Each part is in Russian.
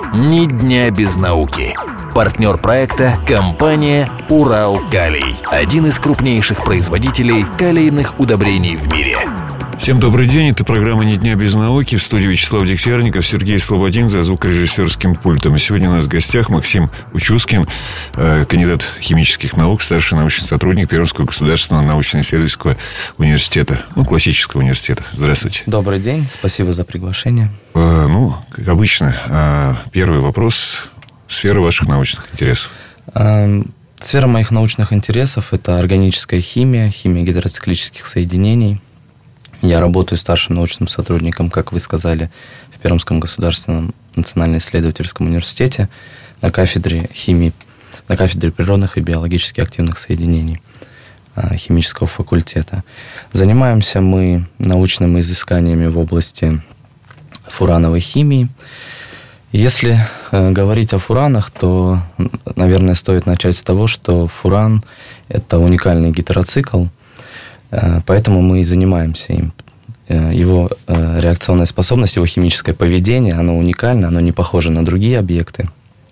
Ни дня без науки. Партнер проекта – компания «Уралкалий». Один из крупнейших производителей калийных удобрений в мире. Всем добрый день, это программа «Ни дня без науки». В студии Вячеслав Дегтярников, Сергей Слободин за звукорежиссерским пультом. И сегодня у нас в гостях Максим Учускин, кандидат химических наук, старший научный сотрудник Пермского государственного научно-исследовательского университета, классического университета. Здравствуйте. Добрый день, спасибо за приглашение. Как обычно, первый вопрос. Сфера ваших научных интересов. Сфера моих научных интересов – это органическая химия, химия гидроциклических соединений. Я работаю старшим научным сотрудником, как вы сказали, в Пермском государственном национально-исследовательском университете на кафедре химии, на кафедре природных и биологически активных соединений химического факультета. Занимаемся мы научными изысканиями в области фурановой химии. Если говорить о фуранах, то, наверное, стоит начать с того, что фуран – это уникальный гетероцикл, поэтому мы и занимаемся им. Его реакционная способность, его химическое поведение, оно уникально, оно не похоже на другие объекты.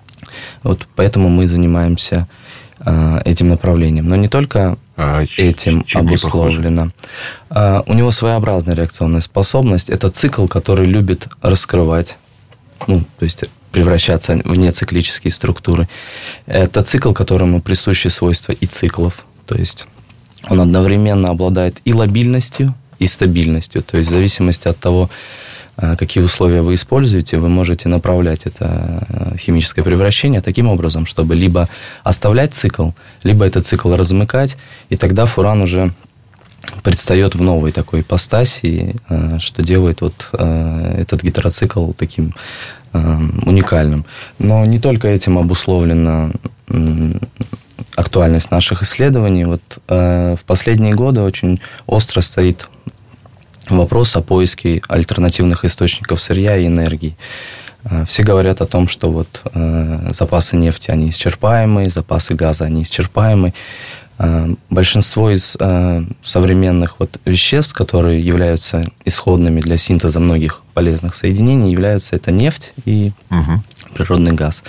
Поэтому мы занимаемся этим направлением. Но не только этим обусловлено. У него своеобразная реакционная способность. Это цикл, который любит раскрывать, то есть превращаться в нециклические структуры. Это цикл, которому присущи свойства и циклов. То есть он одновременно обладает и лобильностью, и стабильностью. То есть в зависимости от того, какие условия вы используете, вы можете направлять это химическое превращение таким образом, чтобы либо оставлять цикл, либо этот цикл размыкать, и тогда фуран уже предстает в новой такой ипостаси, что делает этот гетероцикл таким уникальным. Но не только этим обусловлена актуальность наших исследований. В последние годы очень остро стоит вопрос о поиске альтернативных источников сырья и энергии. Все говорят о том, что запасы нефти, они исчерпаемы, запасы газа, они исчерпаемы. Большинство из современных веществ, которые являются исходными для синтеза многих полезных соединений, это нефть и природный газ.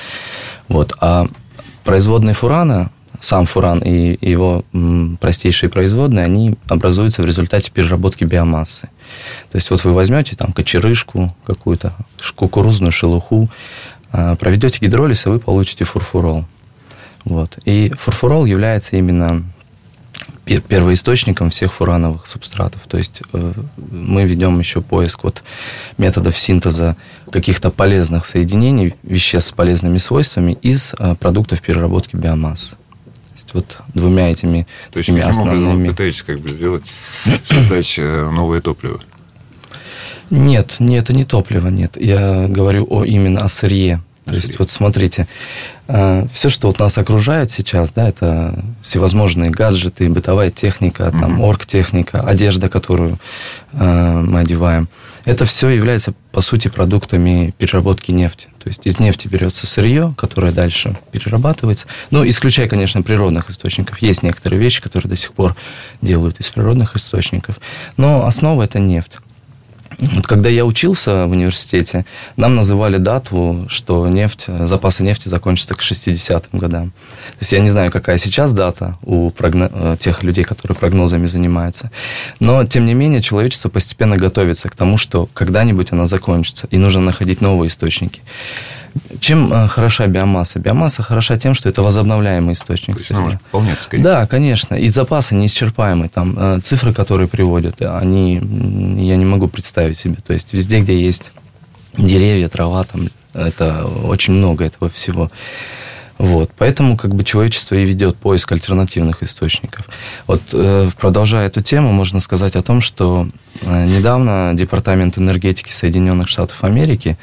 А производные фурана, сам фуран и его простейшие производные, они образуются в результате переработки биомассы. То есть вы возьмете кочерышку какую-то, кукурузную шелуху, проведете гидролиз, и вы получите фурфурол. И фурфурол является именно первоисточником всех фурановых субстратов. То есть мы ведем еще поиск методов синтеза каких-то полезных соединений, веществ с полезными свойствами из продуктов переработки биомассы. То есть двумя этими основными... Вы пытаетесь создать новое топливо? Нет, это не топливо, нет. Я говорю именно о сырье. То есть, смотрите, все, что нас окружает сейчас, это всевозможные гаджеты, бытовая техника, оргтехника, одежда, которую мы одеваем. Это все является, по сути, продуктами переработки нефти. То есть из нефти берется сырье, которое дальше перерабатывается. Исключая, конечно, природных источников. Есть некоторые вещи, которые до сих пор делают из природных источников. Но основа – это нефть. Когда я учился в университете, нам называли дату, что запасы нефти закончатся к 60-м годам. То есть я не знаю, какая сейчас дата у тех людей, которые прогнозами занимаются. Но, тем не менее, человечество постепенно готовится к тому, что когда-нибудь она закончится, и нужно находить новые источники. Чем хороша биомасса? Биомасса хороша тем, что это возобновляемый источник сырья. Да, конечно. И запасы неисчерпаемые. Цифры, которые приводят, я не могу представить себе. То есть везде, где есть деревья, трава, это очень много этого всего. Поэтому человечество и ведет поиск альтернативных источников. Продолжая эту тему, можно сказать о том, что недавно Департамент энергетики Соединенных Штатов Америки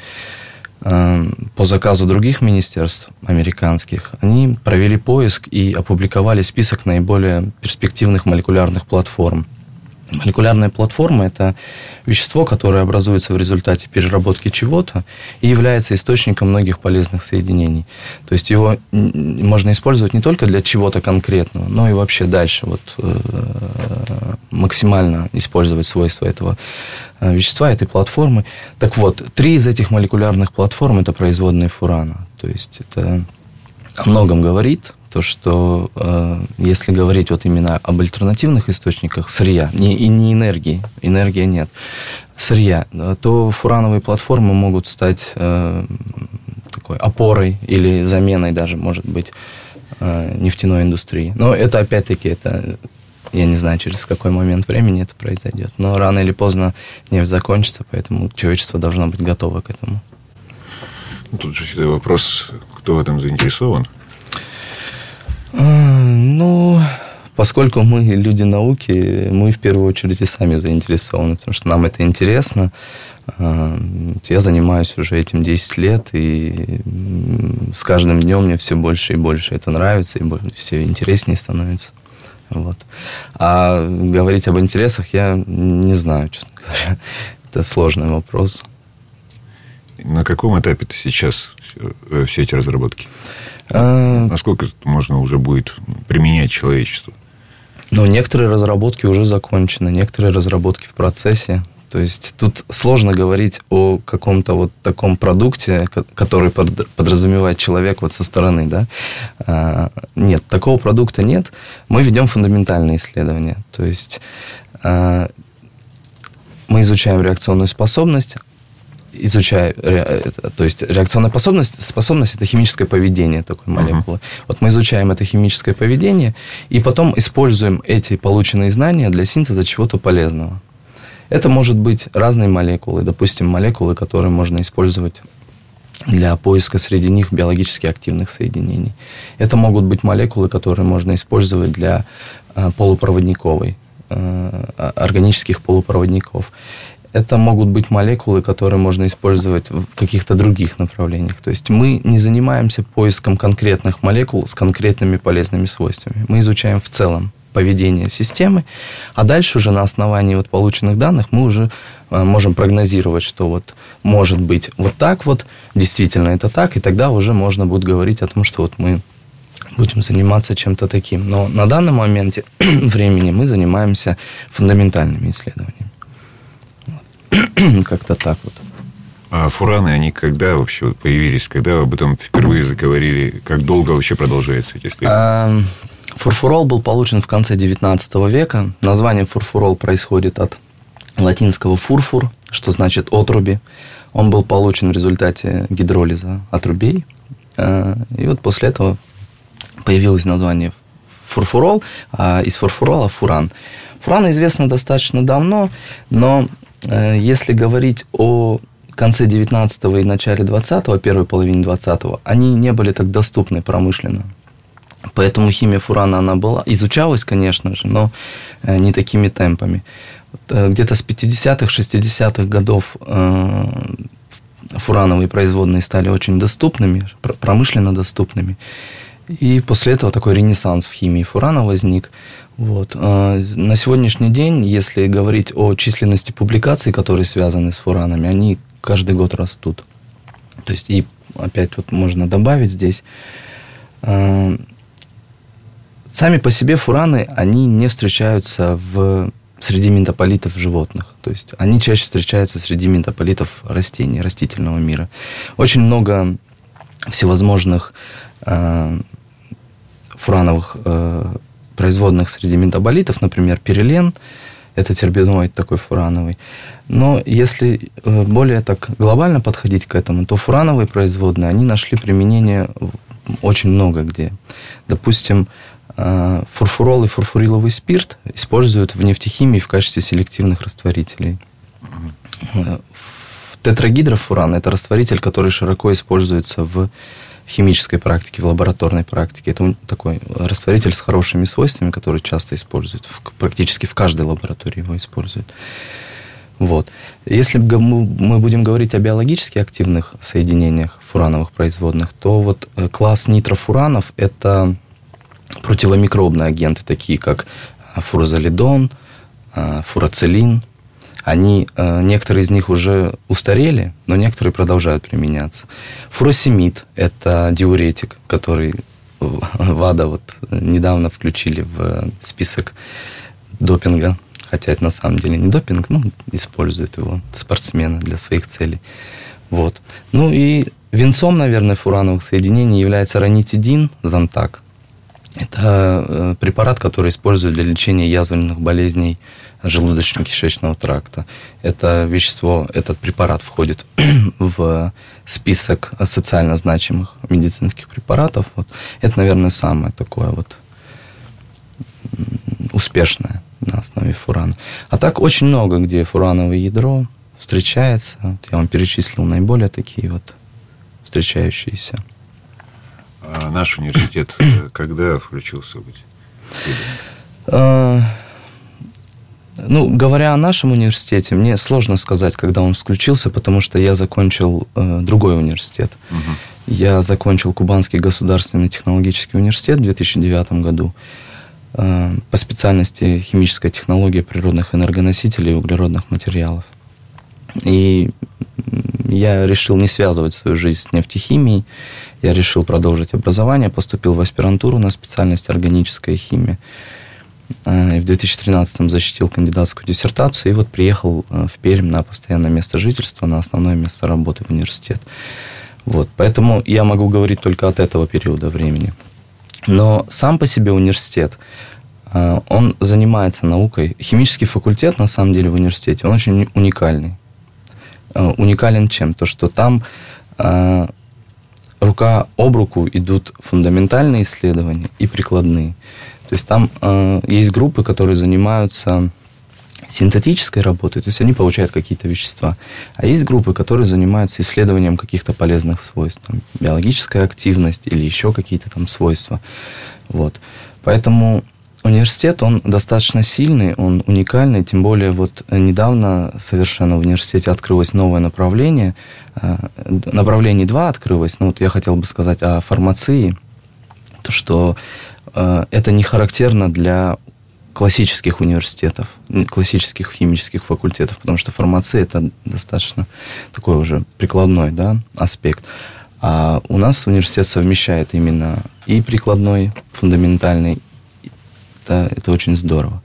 по заказу других министерств американских, они провели поиск и опубликовали список наиболее перспективных молекулярных платформ. Молекулярная платформа – это вещество, которое образуется в результате переработки чего-то и является источником многих полезных соединений. То есть его можно использовать не только для чего-то конкретного, но и вообще дальше максимально использовать свойства этого вещества, этой платформы. Так вот, 3 из этих молекулярных платформ – это производные фурана. То есть это о многом говорит. То, что если говорить именно об альтернативных источниках сырья, не энергии нет, сырья, то фурановые платформы могут стать такой опорой или заменой даже, может быть, нефтяной индустрии. Но это, опять-таки, я не знаю, через какой момент времени это произойдет. Но рано или поздно нефть закончится, поэтому человечество должно быть готово к этому. Тут же всегда вопрос, кто в этом заинтересован? Поскольку мы люди науки, мы в первую очередь и сами заинтересованы, потому что нам это интересно. Я занимаюсь уже этим 10 лет, и с каждым днем мне все больше и больше это нравится, и все интереснее становится. Вот. А говорить об интересах я не знаю, честно говоря. Это сложный вопрос. На каком этапе ты сейчас все эти разработки? Насколько можно уже будет применять человечеству? Некоторые разработки уже закончены, некоторые разработки в процессе. То есть тут сложно говорить о каком-то таком продукте, который подразумевает человек со стороны, да? Нет, такого продукта нет. Мы ведем фундаментальные исследования. То есть мы изучаем реакционную способность. То есть реакционная способность это химическое поведение такой молекулы. Мы изучаем это химическое поведение и потом используем эти полученные знания для синтеза чего-то полезного. Это может быть разные молекулы, допустим, молекулы, которые можно использовать для поиска среди них биологически активных соединений. Это могут быть молекулы, которые можно использовать для органических полупроводников. Это могут быть молекулы, которые можно использовать в каких-то других направлениях. То есть мы не занимаемся поиском конкретных молекул с конкретными полезными свойствами. Мы изучаем в целом поведение системы, а дальше уже на основании полученных данных мы уже можем прогнозировать, что может быть так, действительно это так, и тогда уже можно будет говорить о том, что мы будем заниматься чем-то таким. Но на данном моменте времени мы занимаемся фундаментальными исследованиями. Как-то так . А фураны, они когда вообще появились? Когда об этом впервые заговорили? Как долго вообще продолжаются эти исследования? Фурфурол был получен в конце 19 века. Название фурфурол происходит от латинского фурфур, что значит отруби. Он был получен в результате гидролиза отрубей. И после этого появилось название фурфурол, а из фурфурола фуран. Фураны известны достаточно давно, но если говорить о конце 19-го и начале 20-го, первой половине 20-го, они не были так доступны промышленно. Поэтому химия фурана, она изучалась, конечно же, но не такими темпами. Где-то с 50-х, 60-х годов фурановые производные стали очень доступными, промышленно доступными. И после этого такой ренессанс в химии фурана возник. На сегодняшний день, если говорить о численности публикаций, которые связаны с фуранами, они каждый год растут. То есть, и опять можно добавить здесь, сами по себе фураны, они не встречаются среди метаполитов животных. То есть, они чаще встречаются среди метаполитов растений, растительного мира. Очень много всевозможных фурановых производных среди метаболитов, например, пирилен, это тербеноид такой фурановый. Но если более так глобально подходить к этому, то фурановые производные, они нашли применение очень много где. Допустим, фурфурол и фурфуриловый спирт используют в нефтехимии в качестве селективных растворителей. Тетрагидрофуран – это растворитель, который широко используется в химической практике, в лабораторной практике. Это такой растворитель с хорошими свойствами, который часто используют. Практически в каждой лаборатории его используют. Если мы будем говорить о биологически активных соединениях фурановых производных, то класс нитрофуранов – это противомикробные агенты, такие как фурозолидон, фурацилин. Некоторые из них уже устарели, но некоторые продолжают применяться. Фуросемид – это диуретик, который ВАДА недавно включили в список допинга. Хотя это на самом деле не допинг, используют его спортсмены для своих целей. Вот. Ну и венцом, наверное, фурановых соединений является ранитидин, Зонтак. Это препарат, который используют для лечения язвенных болезней желудочно-кишечного тракта. Этот препарат входит в список социально значимых медицинских препаратов. Это, наверное, самое такое успешное на основе фурана. А так очень много, где фурановое ядро встречается. Я вам перечислил наиболее такие встречающиеся. А наш университет когда включился быть? Говоря о нашем университете, мне сложно сказать, когда он включился, потому что я закончил другой университет. Угу. Я закончил Кубанский государственный технологический университет в 2009 году по специальности химическая технология природных энергоносителей и углеродных материалов. И я решил не связывать свою жизнь с нефтехимией. Я решил продолжить образование, поступил в аспирантуру на специальность органическая химия. И в 2013-м защитил кандидатскую диссертацию. И приехал в Пермь на постоянное место жительства, на основное место работы в университет. Поэтому я могу говорить только от этого периода времени. Но сам по себе университет, он занимается наукой. Химический факультет, на самом деле, в университете, он очень уникальный. Уникален чем? То, что там рука об руку идут фундаментальные исследования и прикладные. То есть там есть группы, которые занимаются синтетической работой, то есть они получают какие-то вещества. А есть группы, которые занимаются исследованием каких-то полезных свойств, биологическая активность или еще какие-то свойства. Поэтому университет, он достаточно сильный, он уникальный, тем более недавно совершенно в университете открылось новое направление. Направлений 2 открылось, я хотел бы сказать о фармации, то, что это не характерно для классических университетов, классических химических факультетов, потому что фармация – это достаточно такой уже прикладной аспект. А у нас университет совмещает именно и прикладной, фундаментальный. Это очень здорово.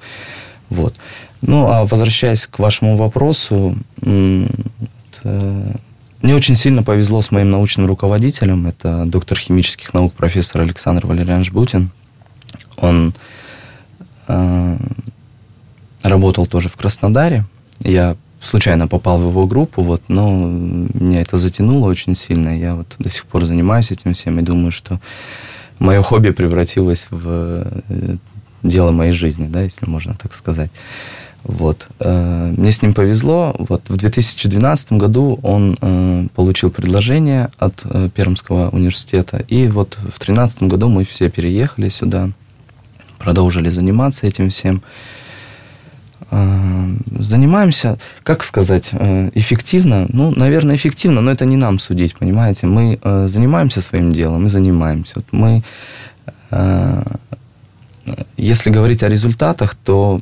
А возвращаясь к вашему вопросу, мне очень сильно повезло с моим научным руководителем. Это доктор химических наук, профессор Александр Валерьянович Бутин. Он работал тоже в Краснодаре. Я случайно попал в его группу, но меня это затянуло очень сильно. Я до сих пор занимаюсь этим всем и думаю, что мое хобби превратилось в дело моей жизни, если можно так сказать. Мне с ним повезло. В 2012 году он получил предложение от Пермского университета. И в 2013 году мы все переехали сюда, продолжили заниматься этим всем. Занимаемся, как сказать, эффективно? Наверное, эффективно, но это не нам судить, понимаете? Мы занимаемся своим делом и занимаемся. Если говорить о результатах, то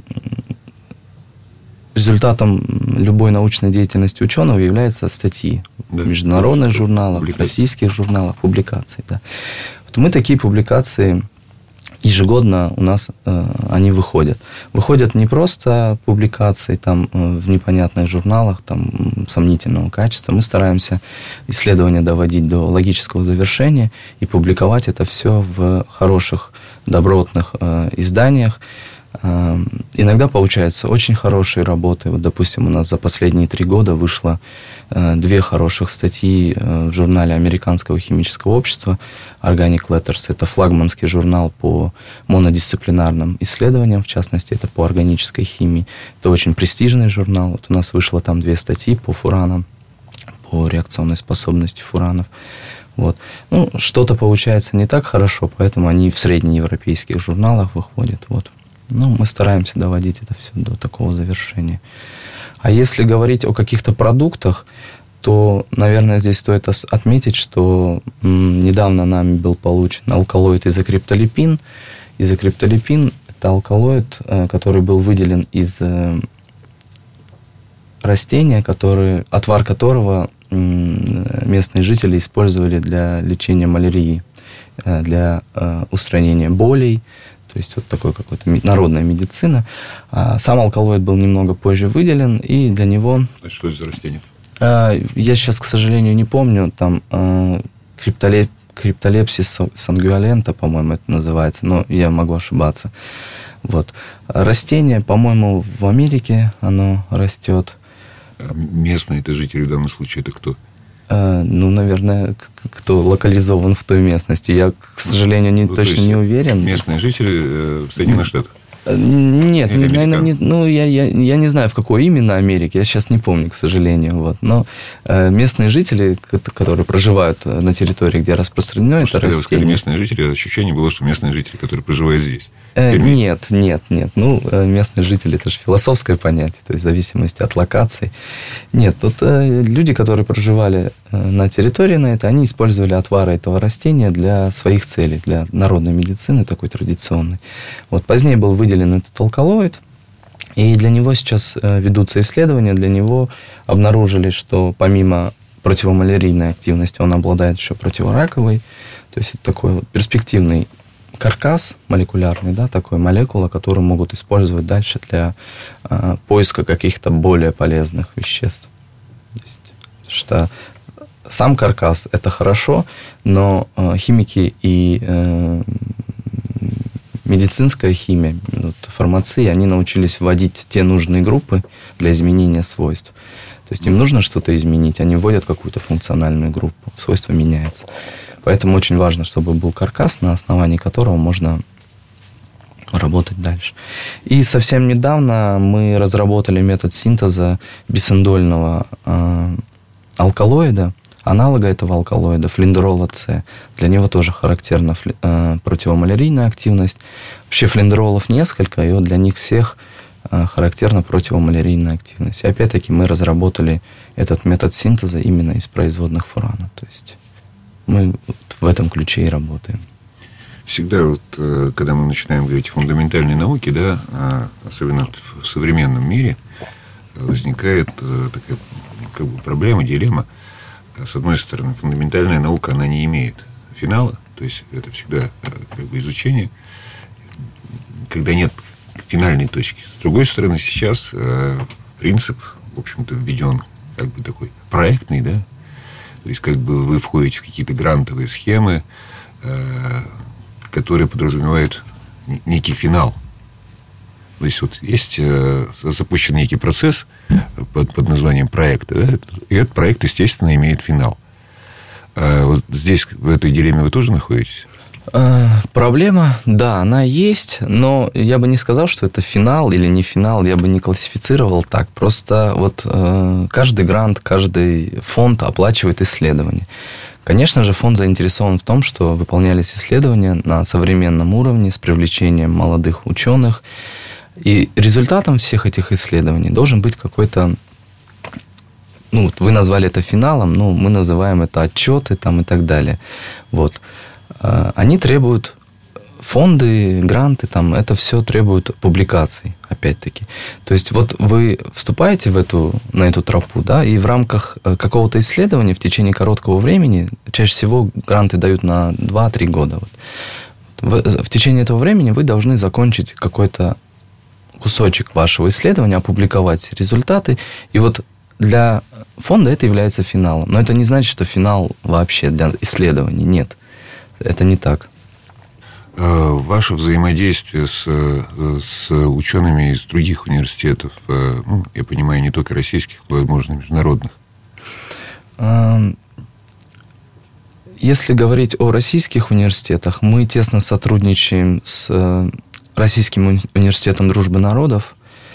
результатом любой научной деятельности ученого являются статьи в международных журналах, в российских журналах, публикации. Да. Мы такие публикации ежегодно у нас они выходят. Выходят не просто публикации в непонятных журналах сомнительного качества. Мы стараемся исследования доводить до логического завершения и публиковать это все в хороших, добротных изданиях. Иногда получаются очень хорошие работы. Допустим, у нас за последние 3 года вышло 2 хороших статьи в журнале Американского химического общества Organic Letters. Это флагманский журнал по монодисциплинарным исследованиям, в частности, это по органической химии. Это очень престижный журнал. У нас вышло там 2 статьи по фуранам, по реакционной способности фуранов. Что-то получается не так хорошо, поэтому они в среднеевропейских журналах выходят. Мы стараемся доводить это все до такого завершения. А если говорить о каких-то продуктах, то, наверное, здесь стоит отметить, что недавно нами был получен алкалоид изокриптолипин. Изокриптолипин – Это алкалоид, который был выделен из растения, отвар которого местные жители использовали для лечения малярии, для устранения болей. То есть вот такой какой-то народная медицина. Сам алкалоид был немного позже выделен, и для него... Что это за растение? Я сейчас, к сожалению, не помню. Там криптолепсис сангуалента, по-моему, это называется, но я могу ошибаться. Вот. Растение, по-моему, в Америке оно растет. Местные это жители в данном случае, это кто? Наверное, кто локализован в той местности. Я, к сожалению, точно не уверен. Местные жители в Соединенных Штатах? Нет, наверное, я не знаю, в какой именно Америке, я сейчас не помню, к сожалению. Вот. Но местные жители, которые проживают на территории, где распространено это растение... Когда вы сказали местные жители, ощущение было, что местные жители, которые проживают здесь. Нет. Местные жители, это же философское понятие, то есть в зависимости от локаций. Нет, тут люди, которые проживали на территории они использовали отвары этого растения для своих целей, для народной медицины, такой традиционной. Вот позднее был выделен этот алкалоид, и для него сейчас ведутся исследования, для него обнаружили, что помимо противомалярийной активности он обладает еще противораковой, то есть это такой вот перспективный каркас молекулярный, да, такой молекула, которую могут использовать дальше для поиска каких-то более полезных веществ. То есть, что сам каркас – это хорошо, но химики и медицинская химия, фармация, они научились вводить те нужные группы для изменения свойств. То есть им нужно что-то изменить, они вводят какую-то функциональную группу, свойства меняются. Поэтому очень важно, чтобы был каркас, на основании которого можно работать дальше. И совсем недавно мы разработали метод синтеза бисендольного алкалоида, аналога этого алкалоида, флиндерола С. Для него тоже характерна противомалярийная активность. Вообще флиндеролов несколько, и вот для них всех характерна противомалярийная активность. И опять-таки мы разработали этот метод синтеза именно из производных фурана. То есть мы в этом ключе и работаем. Всегда, вот, когда мы начинаем говорить о фундаментальной науке, да, особенно в современном мире, возникает такая как бы проблема, дилемма. С одной стороны, фундаментальная наука, она не имеет финала, то есть это всегда как бы изучение, когда нет финальной точки. С другой стороны, сейчас принцип, в общем-то, введен как бы такой проектный, да, то есть как бы вы входите в какие-то грантовые схемы, которые подразумевают некий финал. То есть вот есть запущен некий процесс под названием проекта, да, и этот проект, естественно, имеет финал. Вот здесь, в этой дилемме, вы тоже находитесь? Проблема, да, она есть, но я бы не сказал, что это финал или не финал, я бы не классифицировал так. Просто вот каждый грант, каждый фонд оплачивает исследования. Конечно же, фонд заинтересован в том, что выполнялись исследования на современном уровне с привлечением молодых ученых. И результатом всех этих исследований должен быть какой-то, вы назвали это финалом, мы называем это отчеты там, и так далее. Вот. Они требуют, фонды, гранты, там, это все требует публикаций, опять-таки. То есть вот вы вступаете на эту тропу, да, и в рамках какого-то исследования в течение короткого времени, чаще всего гранты дают на 2-3 года. В течение этого времени вы должны закончить какой-то кусочек вашего исследования, опубликовать результаты, и вот для фонда это является финалом. Но это не значит, что финал вообще для исследований. Нет, это не так. Ваше взаимодействие с учеными из других университетов, я понимаю, не только российских, но, возможно, международных? Если говорить о российских университетах, мы тесно сотрудничаем с Российским университетом дружбы народов.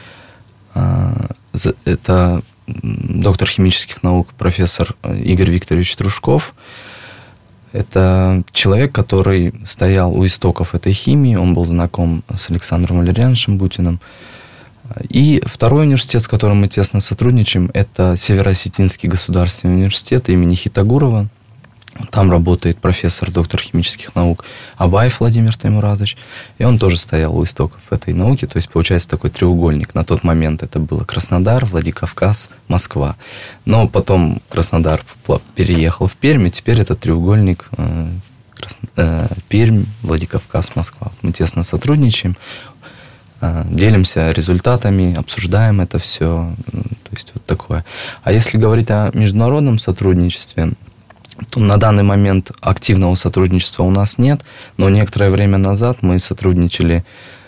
Это доктор химических наук, профессор Игорь Викторович Трушков. Это человек, который стоял у истоков этой химии. Он был знаком с Александром Валерьяновичем Бутиным. И второй университет, с которым мы тесно сотрудничаем, это Северо-Осетинский государственный университет имени Хитагурова. Там работает профессор, доктор химических наук Абаев Владимир Таймуразович. И он тоже стоял у истоков этой науки. То есть, получается, такой треугольник. На тот момент это было Краснодар, Владикавказ, Москва. Но потом Краснодар переехал в Пермь, и теперь этот треугольник Пермь, Владикавказ, Москва. Мы тесно сотрудничаем, делимся результатами, обсуждаем это все. То есть, вот такое. А если говорить о международном сотрудничестве, то на данный момент активного сотрудничества у нас нет, но некоторое время назад мы сотрудничали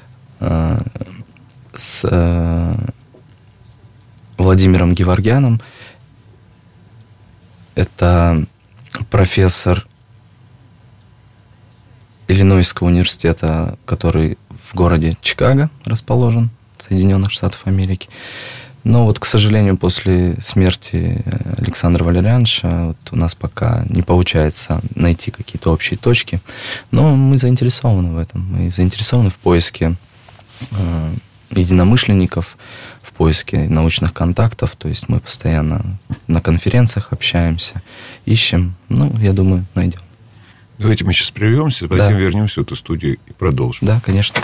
с Владимиром Геворгяном. Это профессор Иллинойского университета, который в городе Чикаго расположен, Соединенных Штатов Америки. Но вот, к сожалению, после смерти Александра Валерьяновича вот у нас пока не получается найти какие-то общие точки. Но мы заинтересованы в этом. Мы заинтересованы в поиске единомышленников, в поиске научных контактов. То есть мы постоянно на конференциях общаемся, ищем. Ну, я думаю, найдем. Давайте мы сейчас прервемся, потом вернемся в эту студию и продолжим. Да, конечно.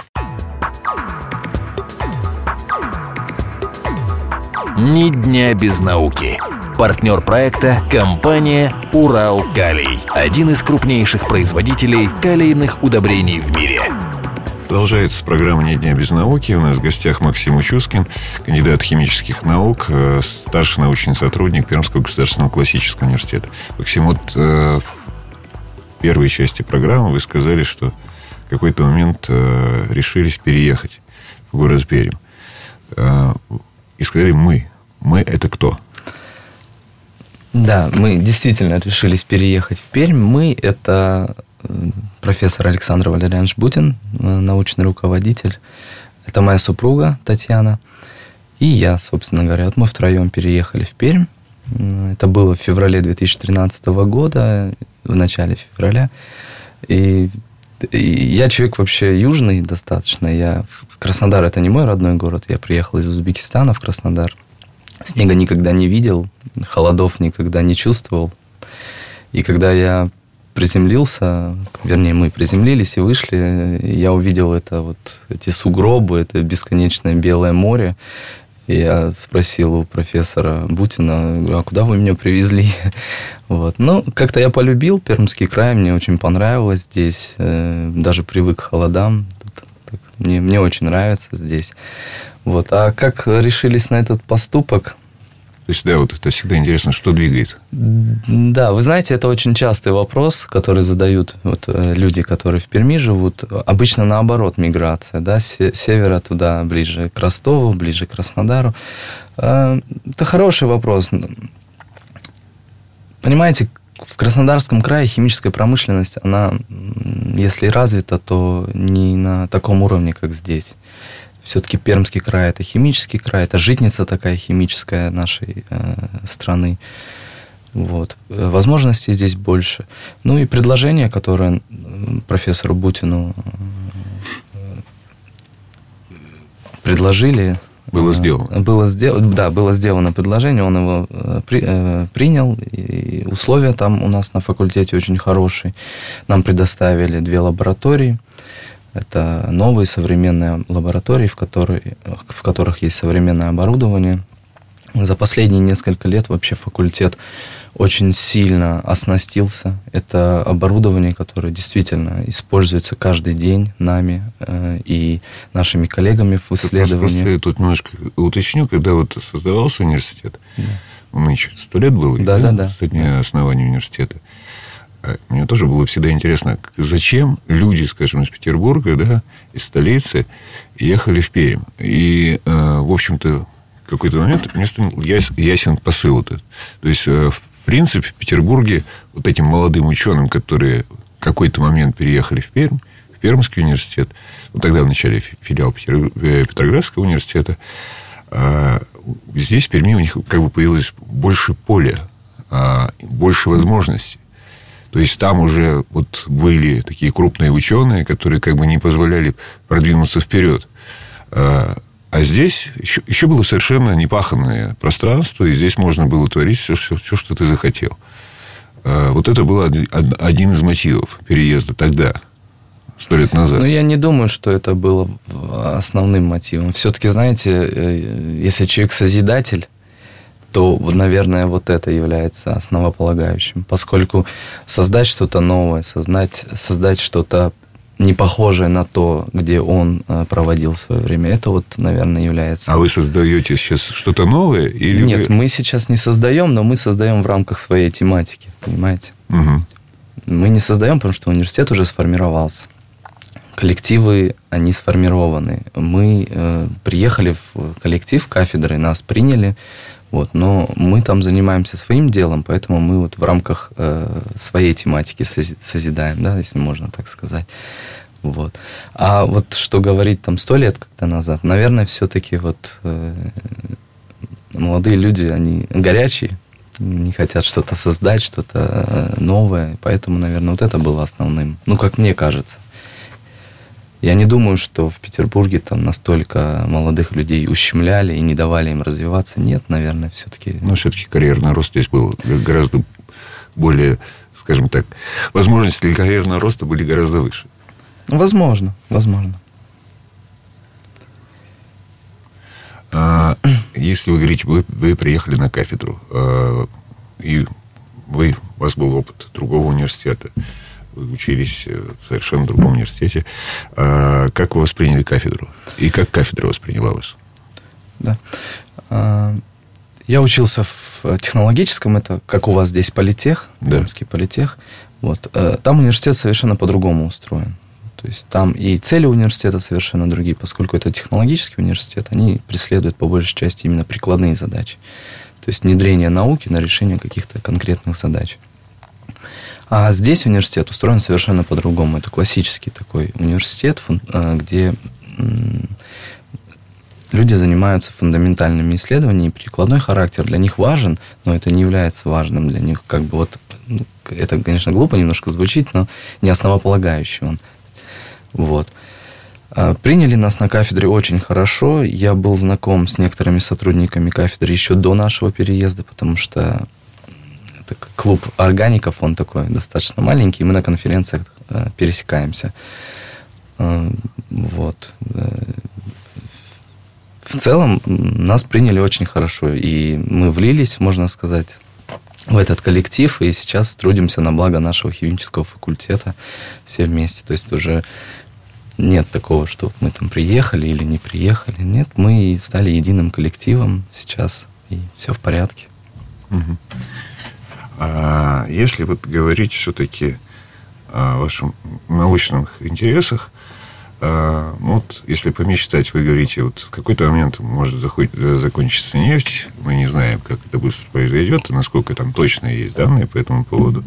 Ни дня без науки. Партнер проекта – компания «Урал-Калий». Один из крупнейших производителей калийных удобрений в мире. Продолжается программа «Ни дня без науки». У нас в гостях Максим Учускин, кандидат химических наук, старший научный сотрудник Пермского государственного классического университета. Максим, вот в первой части программы вы сказали, что в какой-то момент решились переехать в город Пермь. И сказали «мы». «Мы» — это кто? Да, мы действительно решились переехать в Пермь. «Мы» — это профессор Александр Валерьянович Бутин, научный руководитель. Это моя супруга Татьяна. И я, собственно говоря. Вот мы втроем переехали в Пермь. Это было в феврале 2013 года, в начале февраля. И я человек вообще южный достаточно. Краснодар — это не мой родной город. Я приехал из Узбекистана в Краснодар. Снега никогда не видел, холодов никогда не чувствовал. И когда я приземлился, вернее, мы приземлились и вышли, я увидел эти сугробы, это бесконечное белое море. И я спросил у профессора Бутина, а куда вы меня привезли? Вот. Ну, как-то я полюбил Пермский край, мне очень понравилось здесь, даже привык к холодам. Мне очень нравится здесь. Вот. А как решились на этот поступок? То есть, да, вот это всегда интересно, что двигает. Да, вы знаете, это очень частый вопрос, который задают люди, которые в Перми живут. Обычно наоборот миграция, да, с севера туда, ближе к Ростову, ближе к Краснодару. Это хороший вопрос. Понимаете, в Краснодарском крае химическая промышленность, она, если развита, то не на таком уровне, как здесь. Все-таки Пермский край – это химический край, это житница такая химическая нашей страны. Вот. Возможностей здесь больше. Ну и предложение, которое профессору Бутину предложили. Было сделано. Было сделано предложение, он его принял. И условия там у нас на факультете очень хорошие. Нам предоставили 2 лаборатории. Это новые современные лаборатории, в которых есть современное оборудование. За последние несколько лет вообще факультет очень сильно оснастился. Это оборудование, которое действительно используется каждый день нами и нашими коллегами в исследовании. Просто я тут немножко уточню, когда вот создавался университет, нынче 100 лет было, да. Со дня основания университета. Мне тоже было всегда интересно, зачем люди, скажем, из Петербурга, да, из столицы, ехали в Пермь. И, в общем-то, в какой-то момент мне стал ясен посыл этот. То есть, в принципе, в Петербурге вот этим молодым ученым, которые в какой-то момент переехали в Пермь, в Пермский университет, вот тогда в начале филиал Петроградского университета, здесь в Перми у них как бы появилось больше поля, больше возможностей. То есть, там уже вот были такие крупные ученые, которые как бы не позволяли продвинуться вперед. А здесь еще было совершенно непаханное пространство, и здесь можно было творить все, что ты захотел. Вот это был один из мотивов переезда тогда, 100 лет назад. Ну, я не думаю, что это было основным мотивом. Все-таки, знаете, если человек созидатель, то, наверное, вот это является основополагающим. Поскольку создать что-то новое, создать что-то не похожее на то, где он проводил свое время, это вот, наверное, является... А вы создаете сейчас что-то новое? Или Нет, мы сейчас не создаем, но мы создаем в рамках своей тематики, понимаете? Угу. Мы не создаем, потому что университет уже сформировался. Коллективы, они сформированы. Мы приехали в коллектив кафедры, нас приняли, вот, но мы там занимаемся своим делом, поэтому мы вот в рамках своей тематики созидаем, да, если можно так сказать. Вот. А вот что говорить там 100 лет как-то назад, наверное, все-таки вот молодые люди, они горячие, не хотят что-то создать, что-то новое, поэтому, наверное, вот это было основным, ну, как мне кажется. Я не думаю, что в Петербурге там настолько молодых людей ущемляли и не давали им развиваться. Нет, наверное, все-таки... Но все-таки карьерный рост здесь был гораздо более, скажем так, возможности для карьерного роста были гораздо выше. Возможно. Если вы говорите, вы приехали на кафедру, и у вас был опыт другого университета, вы учились в совершенно другом университете. Как вы восприняли кафедру? И как кафедра восприняла вас? Да. Я учился в технологическом, это как у вас здесь политех, Пермский политех. Вот. Там университет совершенно по-другому устроен. То есть там и цели университета совершенно другие, поскольку это технологический университет, они преследуют по большей части именно прикладные задачи. То есть внедрение науки на решение каких-то конкретных задач. А здесь университет устроен совершенно по-другому. Это классический такой университет, где люди занимаются фундаментальными исследованиями, и прикладной характер для них важен, но это не является важным для них. Как бы вот, это, конечно, глупо немножко звучит, но не основополагающий он. Вот. Приняли нас на кафедре очень хорошо. Я был знаком с некоторыми сотрудниками кафедры еще до нашего переезда, потому что клуб органиков, он такой достаточно маленький, мы на конференциях пересекаемся. Вот. В целом нас приняли очень хорошо, и мы влились, можно сказать, в этот коллектив, и сейчас трудимся на благо нашего химического факультета все вместе. То есть уже нет такого, что вот мы там приехали или не приехали. Нет, мы стали единым коллективом сейчас, и все в порядке. Угу. А если вот говорить все-таки о ваших научных интересах, вот если помечтать, вы говорите, вот в какой-то момент может закончиться нефть, мы не знаем, как это быстро произойдет, и насколько там точно есть данные по этому поводу.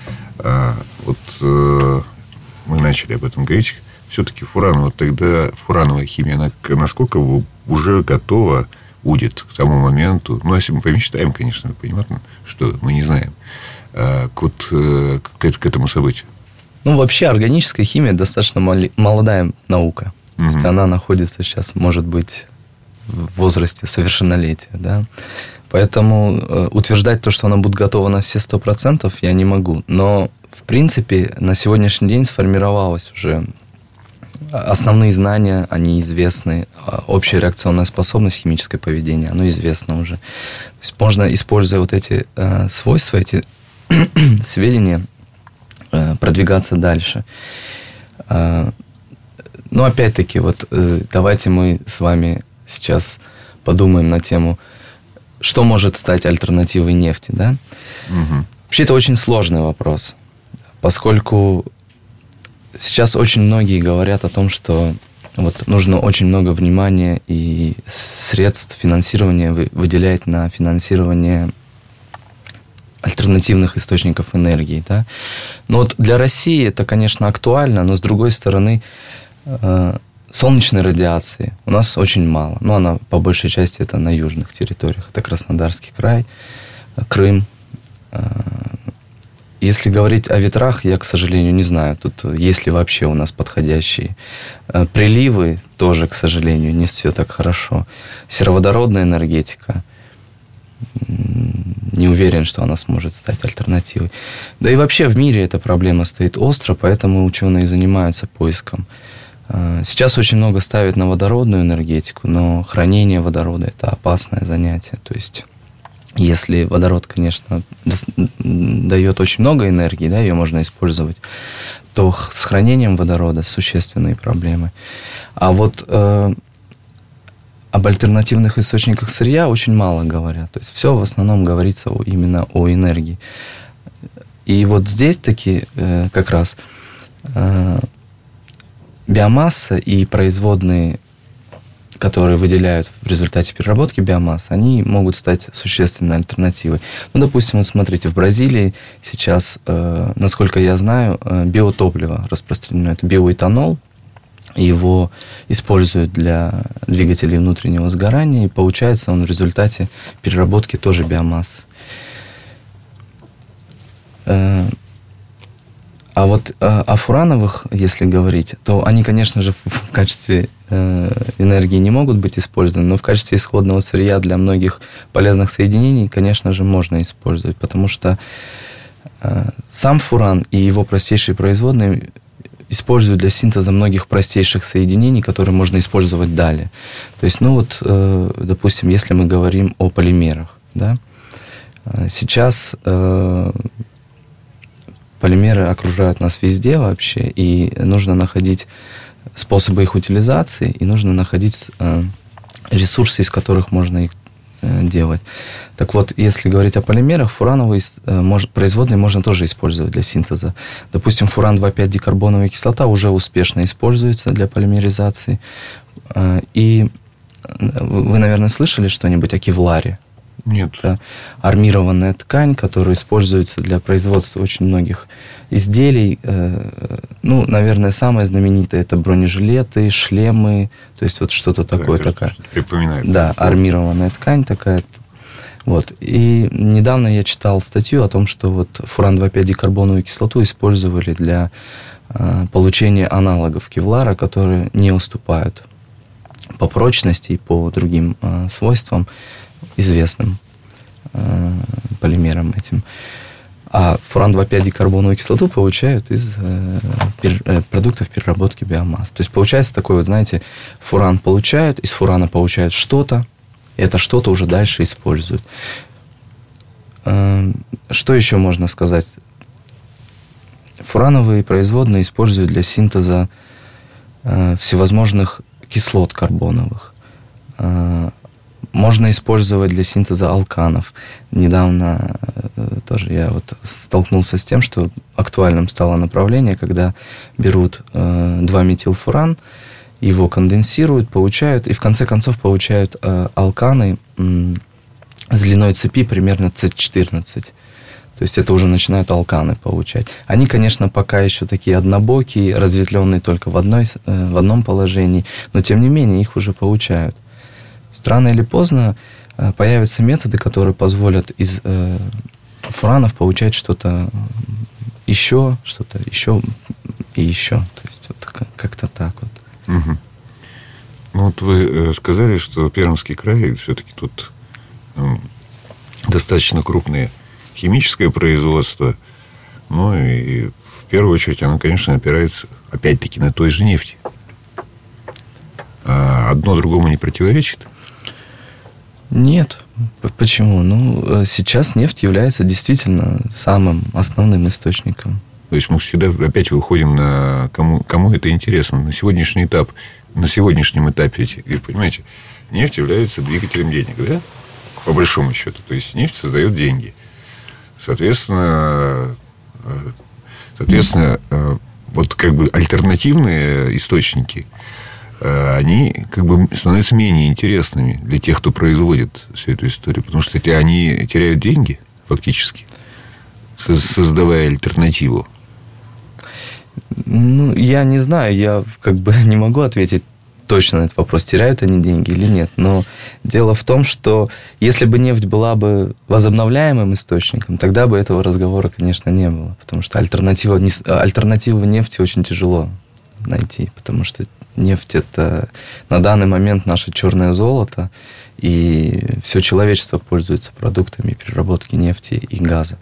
Вот мы начали об этом говорить. Все-таки фурановая химия, она насколько уже готова будет к тому моменту, ну, если мы помечтаем, конечно, понятно, что мы не знаем, к этому событию. Ну, вообще, органическая химия достаточно молодая наука. То есть она находится сейчас, может быть, в возрасте совершеннолетия, да. Поэтому утверждать то, что она будет готова на все 100%, я не могу. Но, в принципе, на сегодняшний день сформировалась уже основные знания, они известны. Общая реакционная способность, химическое поведение, оно известно уже. То есть можно, используя вот эти свойства, эти сведения, продвигаться дальше. Но опять-таки, вот давайте мы с вами сейчас подумаем на тему, что может стать альтернативой нефти, да? Угу. Вообще, это очень сложный вопрос, поскольку сейчас очень многие говорят о том, что вот нужно очень много внимания и средств финансирования выделять на финансирование альтернативных источников энергии, да. Но вот для России это, конечно, актуально, но с другой стороны, солнечной радиации у нас очень мало. Но она по большей части это на южных территориях. Это Краснодарский край, Крым. Если говорить о ветрах, я, к сожалению, не знаю, тут есть ли вообще у нас подходящие приливы, тоже, к сожалению, не все так хорошо. Сероводородная энергетика. не уверен, что она сможет стать альтернативой. Да и вообще в мире эта проблема стоит остро, поэтому ученые занимаются поиском. Сейчас очень много ставят на водородную энергетику, но хранение водорода – это опасное занятие. То есть, если водород, конечно, дает очень много энергии, да, ее можно использовать, то с хранением водорода существенные проблемы. А вот об альтернативных источниках сырья очень мало говорят. То есть все в основном говорится именно о энергии. И вот здесь таки как раз биомасса и производные, которые выделяют в результате переработки биомассы, они могут стать существенной альтернативой. Ну, допустим, вот смотрите, в Бразилии сейчас, насколько я знаю, биотопливо распространено. Это биоэтанол. Его используют для двигателей внутреннего сгорания, и получается он в результате переработки тоже биомассы. А вот о фурановых, если говорить, то они, конечно же, в качестве энергии не могут быть использованы, но в качестве исходного сырья для многих полезных соединений, конечно же, можно использовать, потому что сам фуран и его простейшие производные используют для синтеза многих простейших соединений, которые можно использовать далее. То есть, ну вот, допустим, если мы говорим о полимерах, да, сейчас полимеры окружают нас везде вообще, и нужно находить способы их утилизации, и нужно находить ресурсы, из которых можно их делать. Так вот, если говорить о полимерах, фурановые производные можно тоже использовать для синтеза. Допустим, фуран-2,5-дикарбоновая кислота уже успешно используется для полимеризации. И вы, наверное, слышали что-нибудь о кевларе? Нет. Это армированная ткань, которая используется для производства очень многих изделий. Ну, наверное, самое знаменитое — это бронежилеты, шлемы, то есть вот что-то такое. Такая. Что-то припоминает. Да, армированная ткань такая. Вот. И недавно я читал статью о том, что вот фуран-2,5-дикарбоновую кислоту использовали для получения аналогов кевлара, которые не уступают по прочности и по другим свойствам известным полимерам этим. А фуран-2,5-дикарбоновую кислоту получают из продуктов переработки биомасс. То есть получается такой вот, знаете, фуран получают, из фурана получают что-то, и это что-то уже дальше используют. Что еще можно сказать? Фурановые производные используют для синтеза всевозможных кислот карбоновых. Можно использовать для синтеза алканов. Недавно тоже я вот столкнулся с тем, что актуальным стало направление, когда берут 2-метилфуран, его конденсируют, получают, и в конце концов получают алканы с длиной цепи примерно C14. То есть это уже начинают алканы получать. Они, конечно, пока еще такие однобокие, разветвленные только в одном положении, но тем не менее их уже получают. Рано или поздно появятся методы, которые позволят из фуранов получать что-то еще и еще. То есть вот как-то так вот. Угу. Ну вот вы сказали, что Пермский край все-таки тут достаточно крупное химическое производство. Ну и в первую очередь оно, конечно, опирается опять-таки на той же нефти. А одно другому не противоречит? Нет. Почему? Ну, сейчас нефть является действительно самым основным источником. То есть мы всегда опять выходим на кому это интересно. На сегодняшнем этапе, вы понимаете, нефть является двигателем денег, да? По большому счету. То есть нефть создает деньги. Соответственно, вот как бы альтернативные источники, они как бы становятся менее интересными для тех, кто производит всю эту историю. Потому что они теряют деньги, фактически, создавая альтернативу. Ну, я не знаю, я как бы не могу ответить точно на этот вопрос, теряют они деньги или нет. Но дело в том, что если бы нефть была бы возобновляемым источником, тогда бы этого разговора, конечно, не было. Потому что альтернативу нефти очень тяжело найти. Потому что Нефть – это на данный момент наше черное золото, и все человечество пользуется продуктами переработки нефти и газа.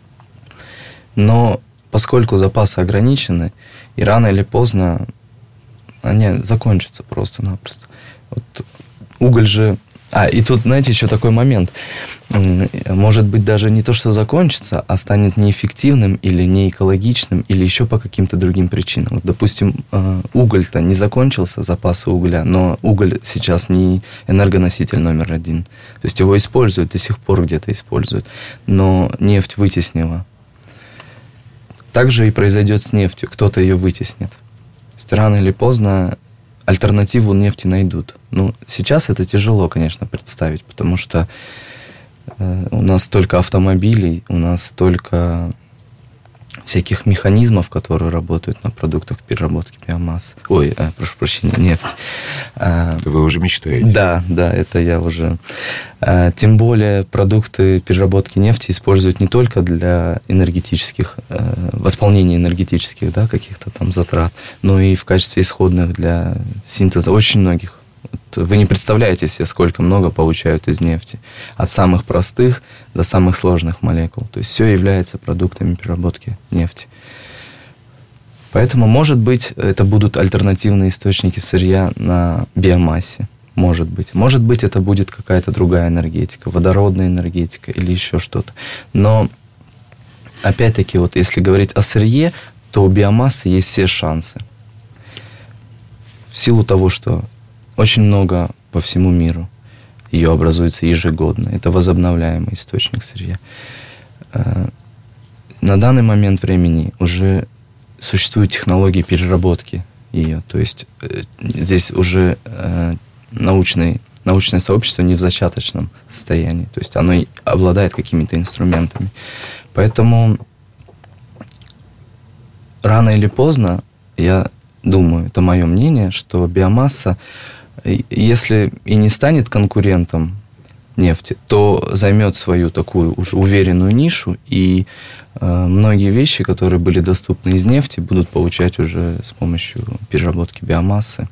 Но поскольку запасы ограничены, и рано или поздно они закончатся просто-напросто. Вот уголь же... и тут, знаете, еще такой момент. Может быть, даже не то, что закончится, а станет неэффективным или неэкологичным, или еще по каким-то другим причинам. Вот, допустим, уголь-то не закончился, запасы угля, но уголь сейчас не энергоноситель номер один. То есть его используют, до сих пор где-то используют, но нефть вытеснила. Так же и произойдет с нефтью, кто-то ее вытеснит. То есть рано или поздно альтернативу нефти найдут. Ну, сейчас это тяжело, конечно, представить, потому что у нас столько автомобилей, у нас столько всяких механизмов, которые работают на продуктах переработки биомассы. Прошу прощения, нефть. Это вы уже мечтаете. Да, это я уже. Тем более продукты переработки нефти используют не только для энергетических, восполнения энергетических, да, каких-то там затрат, но и в качестве исходных для синтеза очень многих. Вы не представляете себе, сколько много получают из нефти. От самых простых до самых сложных молекул. То есть все является продуктами переработки нефти. Поэтому, может быть, это будут альтернативные источники сырья на биомассе. Может быть. Может быть, это будет какая-то другая энергетика, водородная энергетика или еще что-то. Но, опять-таки, вот если говорить о сырье, то у биомассы есть все шансы. В силу того, что очень много по всему миру ее образуется ежегодно. Это возобновляемый источник сырья. На данный момент времени уже существуют технологии переработки ее. То есть здесь уже научное сообщество не в зачаточном состоянии. То есть оно обладает какими-то инструментами. Поэтому рано или поздно, я думаю, это мое мнение, что биомасса, если и не станет конкурентом нефти, то займет свою такую уже уверенную нишу, и многие вещи, которые были доступны из нефти, будут получать уже с помощью переработки биомассы.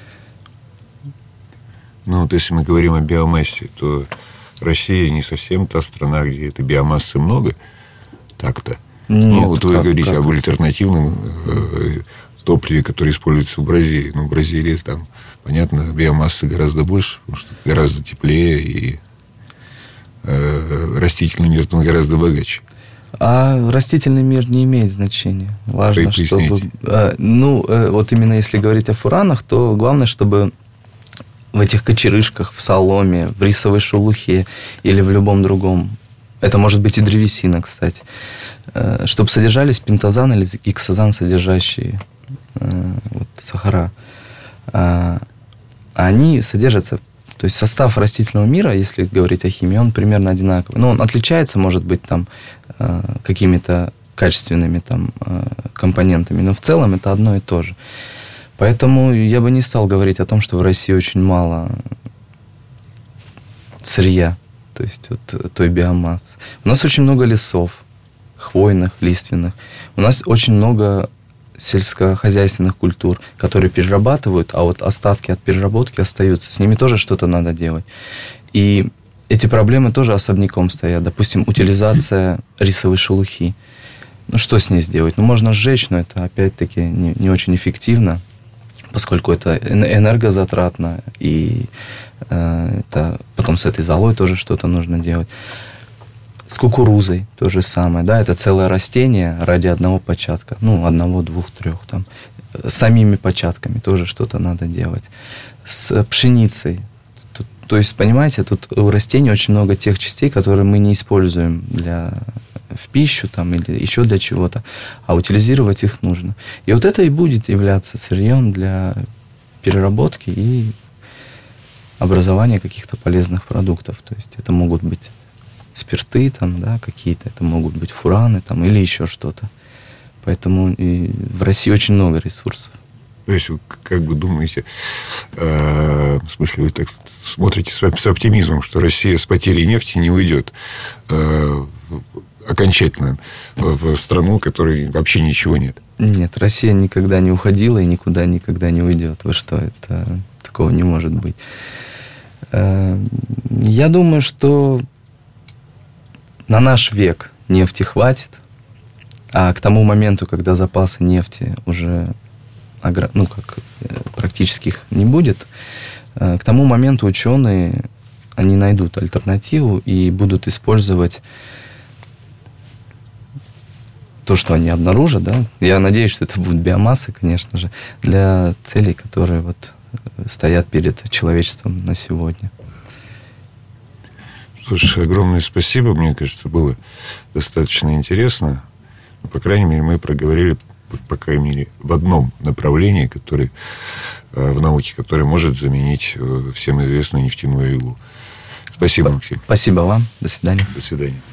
Ну, вот если мы говорим о биомассе, то Россия не совсем та страна, где этой биомассы много, так-то. Нет, вот вы говорите об альтернативном топливе, которое используется в Бразилии. Но в Бразилии там, понятно, биомассы гораздо больше, потому что гораздо теплее, и растительный мир там гораздо богаче. А растительный мир не имеет значения. Важно, чтобы... вот именно если говорить о фуранах, то главное, чтобы в этих кочерышках, в соломе, в рисовой шелухе или в любом другом, это может быть и древесина, кстати, чтобы содержались пентазан или гексазан, содержащие сахара. Они содержатся, то есть состав растительного мира, если говорить о химии, он примерно одинаковый. Но он отличается, может быть, там какими-то качественными там компонентами, но в целом это одно и то же. Поэтому я бы не стал говорить о том, что в России очень мало сырья, то есть вот той биомассы. У нас очень много лесов, хвойных, лиственных. У нас очень много сельскохозяйственных культур, которые перерабатывают, а вот остатки от переработки остаются. С ними тоже что-то надо делать. И эти проблемы тоже особняком стоят. Допустим, утилизация рисовой шелухи. Ну, что с ней сделать? Ну, можно сжечь, но это, опять-таки, не очень эффективно, поскольку это энергозатратно, и это потом с этой золой тоже что-то нужно делать. С кукурузой то же самое, да, это целое растение ради одного початка, одного, двух, трех, там. С самими початками тоже что-то надо делать. С пшеницей. То есть, понимаете, тут у растений очень много тех частей, которые мы не используем в пищу там, или еще для чего-то, а утилизировать их нужно. И вот это и будет являться сырьем для переработки и образования каких-то полезных продуктов. То есть это могут быть спирты там, да, какие-то, это могут быть фураны там, или еще что-то. Поэтому и в России очень много ресурсов. То есть вы как бы думаете, в смысле вы так смотрите с оптимизмом, что Россия с потерей нефти не уйдет. А окончательно в страну, в которой вообще ничего нет. Нет, Россия никогда не уходила и никуда никогда не уйдет. Вы что, это такого не может быть. Я думаю, что на наш век нефти хватит, а к тому моменту, когда запасы нефти уже практически их не будет, к тому моменту ученые, они найдут альтернативу и будут использовать то, что они обнаружат, да. Я надеюсь, что это будет биомасса, конечно же, для целей, которые вот стоят перед человечеством на сегодня. Слушай, огромное спасибо. Мне кажется, было достаточно интересно. По крайней мере, мы проговорили, по крайней мере, в одном направлении, в науке, которое может заменить всем известную нефтяную иглу. Спасибо, Максим. Спасибо вам. До свидания. До свидания.